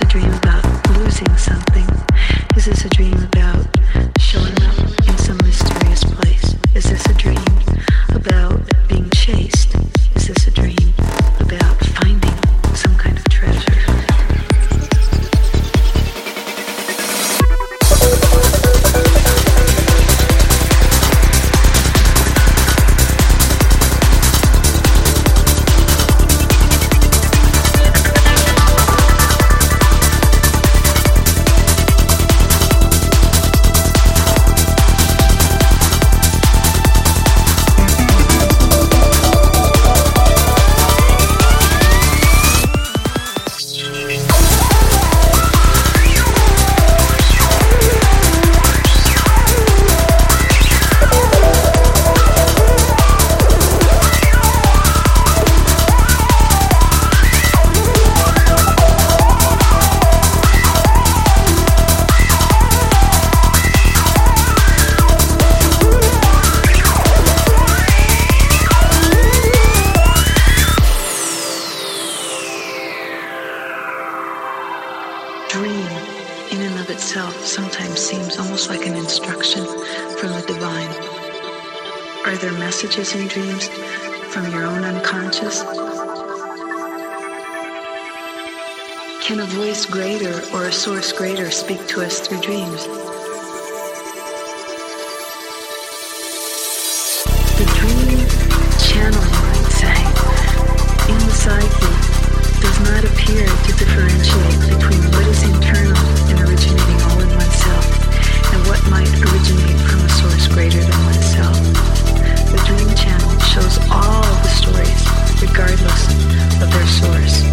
a dream about losing something? Is this a dream about showing up in some mysterious place? Is this a dream about being chased? Is this a dream about finding some kind of treasure? Dream, in and of itself, sometimes seems almost like an instruction from the divine. Are there messages in dreams from your own unconscious? Can a voice greater or a source greater speak to us through dreams? The dream channel, you might say, in the psyche does not appear to differentiate between what is internal and originating all in oneself and what might originate from a source greater than oneself. The dream channel shows all the stories, regardless of their source.